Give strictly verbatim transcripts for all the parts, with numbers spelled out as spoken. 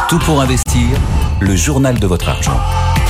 Tout pour investir, le journal de votre argent.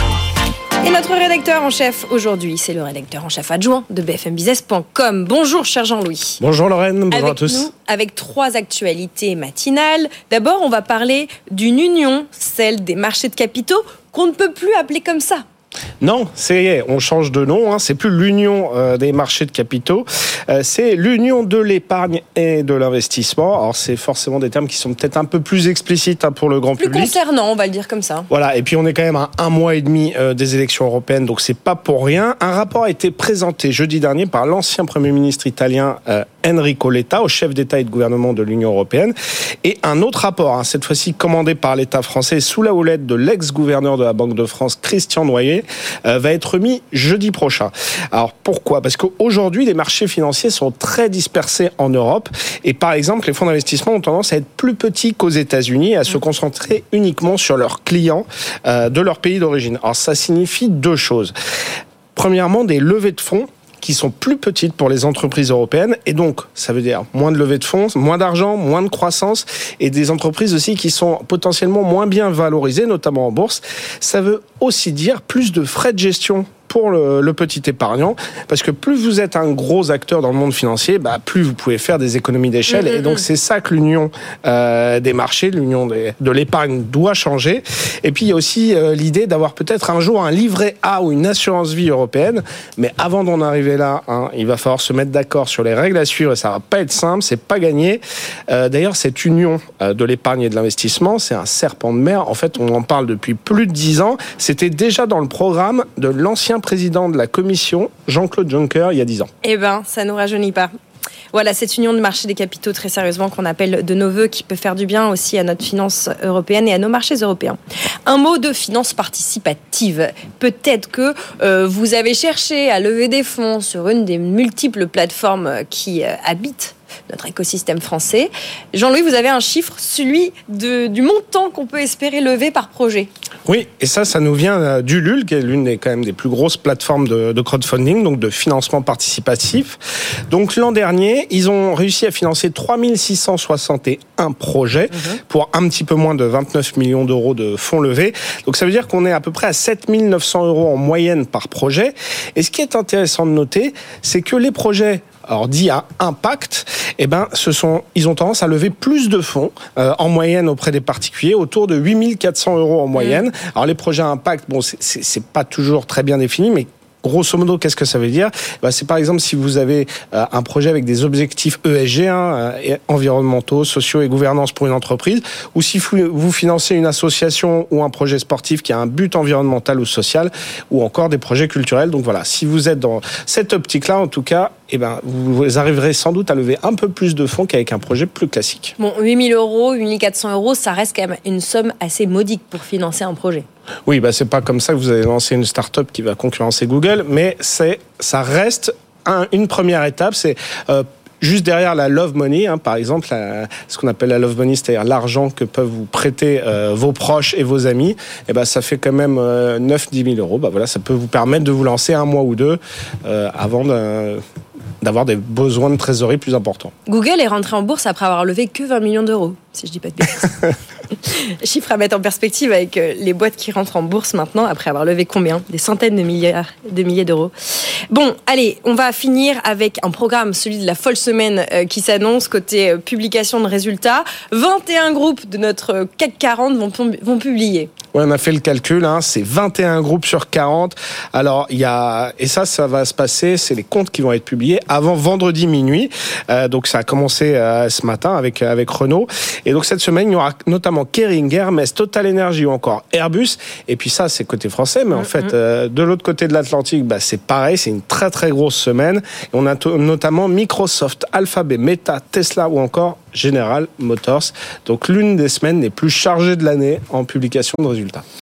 Et notre rédacteur en chef aujourd'hui, c'est le rédacteur en chef adjoint de b f m business point com. Bonjour cher Jean-Louis. Bonjour Lorraine, bonjour avec à tous. Nous, avec trois actualités matinales. D'abord, on va parler d'une union, celle des marchés de capitaux, qu'on ne peut plus appeler comme ça. Non, c'est on change de nom, hein, c'est plus l'union euh, des marchés de capitaux, euh, c'est l'union de l'épargne et de l'investissement. Alors c'est forcément des termes qui sont peut-être un peu plus explicites hein, pour le grand plus public. Plus concernant, on va le dire comme ça. Voilà, et puis on est quand même à un mois et demi euh, des élections européennes, donc c'est pas pour rien. Un rapport a été présenté jeudi dernier par l'ancien Premier ministre italien euh, Enrico Letta, au chef d'État et de gouvernement de l'Union européenne, et un autre rapport, hein, cette fois-ci commandé par l'État français sous la houlette de l'ex-gouverneur de la Banque de France, Christian Noyer, euh, va être remis jeudi prochain. Alors pourquoi ? Parce qu'aujourd'hui, les marchés financiers sont très dispersés en Europe, et par exemple, les fonds d'investissement ont tendance à être plus petits qu'aux États-Unis, à se concentrer uniquement sur leurs clients euh, de leur pays d'origine. Alors ça signifie deux choses. Premièrement, des levées de fonds qui sont plus petites pour les entreprises européennes, et donc ça veut dire moins de levée de fonds, moins d'argent, moins de croissance, et des entreprises aussi qui sont potentiellement moins bien valorisées, notamment en bourse. Ça veut aussi dire plus de frais de gestion pour le, le petit épargnant, parce que plus vous êtes un gros acteur dans le monde financier, bah, plus vous pouvez faire des économies d'échelle, mmh, et donc c'est ça que l'union euh, des marchés, l'union des, de l'épargne doit changer. Et puis il y a aussi euh, l'idée d'avoir peut-être un jour un livret A ou une assurance vie européenne, mais avant d'en arriver là, hein, il va falloir se mettre d'accord sur les règles à suivre, et ça va pas être simple, c'est pas gagné. Euh, d'ailleurs, cette union euh, de l'épargne et de l'investissement, c'est un serpent de mer. En fait, on en parle depuis plus de dix ans. C'était déjà dans le programme de l'ancien président de la Commission, Jean-Claude Juncker, il y a dix ans. Eh ben, ça ne nous rajeunit pas. Voilà, cette union de marché des capitaux, très sérieusement, qu'on appelle de nos voeux, qui peut faire du bien aussi à notre finance européenne et à nos marchés européens. Un mot de finance participative. Peut-être que euh, vous avez cherché à lever des fonds sur une des multiples plateformes qui euh, habitent notre écosystème français. Jean-Louis, vous avez un chiffre, celui de, du montant qu'on peut espérer lever par projet. Oui, et ça, ça nous vient d'Ulule, qui est l'une des, quand même, des plus grosses plateformes de, de crowdfunding, donc de financement participatif. Donc l'an dernier, ils ont réussi à financer trois mille six cent soixante et un projets mmh. pour un petit peu moins de vingt-neuf millions d'euros de fonds levés. Donc ça veut dire qu'on est à peu près à sept mille neuf cents euros en moyenne par projet. Et ce qui est intéressant de noter, c'est que les projets alors dit à impact, eh ben, ce sont, ils ont tendance à lever plus de fonds euh, en moyenne auprès des particuliers, autour de huit mille quatre cents euros en moyenne. Mmh. Alors les projets à impact, bon, c'est, c'est, c'est pas toujours très bien défini, mais grosso modo, qu'est-ce que ça veut dire ? Ben, c'est par exemple si vous avez euh, un projet avec des objectifs E S G, hein, euh, environnementaux, sociaux et gouvernance pour une entreprise, ou si vous, vous financez une association ou un projet sportif qui a un but environnemental ou social, ou encore des projets culturels. Donc voilà, si vous êtes dans cette optique-là, en tout cas, eh ben, vous arriverez sans doute à lever un peu plus de fonds qu'avec un projet plus classique. Bon, huit mille euros, huit mille quatre cents euros, ça reste quand même une somme assez modique pour financer un projet. Oui, bah, c'est pas comme ça que vous allez lancer une start-up qui va concurrencer Google, mais c'est, ça reste un, une première étape. C'est euh, juste derrière la love money, hein, par exemple, la, ce qu'on appelle la love money, c'est-à-dire l'argent que peuvent vous prêter euh, vos proches et vos amis, et ben, ça fait quand même euh, neuf à dix mille euros. Bah, voilà, ça peut vous permettre de vous lancer un mois ou deux euh, avant de... d'avoir des besoins de trésorerie plus importants. Google est rentré en bourse après avoir levé que vingt millions d'euros, si je dis pas de bêtises. Chiffre à mettre en perspective avec les boîtes qui rentrent en bourse maintenant, après avoir levé combien ? Des centaines de milliards, de milliers d'euros. Bon, allez, on va finir avec un programme, celui de la folle semaine euh, qui s'annonce côté euh, publication de résultats. vingt et un groupes de notre C A C quarante vont, vont publier. Ouais, on a fait le calcul, hein, c'est vingt et un groupes sur quarante. Alors, il y a, et ça, ça va se passer, c'est les comptes qui vont être publiés avant vendredi minuit. Euh, donc, ça a commencé euh, ce matin avec, avec Renault. Et donc, cette semaine, il y aura notamment Kering, Hermès, Total Energy ou encore Airbus. Et puis ça, c'est côté français, mais en mmh, fait, euh, de l'autre côté de l'Atlantique, bah, c'est pareil, c'est une très très grosse semaine. Et on a t- notamment Microsoft, Alphabet, Meta, Tesla ou encore General Motors. Donc, l'une des semaines les plus chargées de l'année en publication de résultats.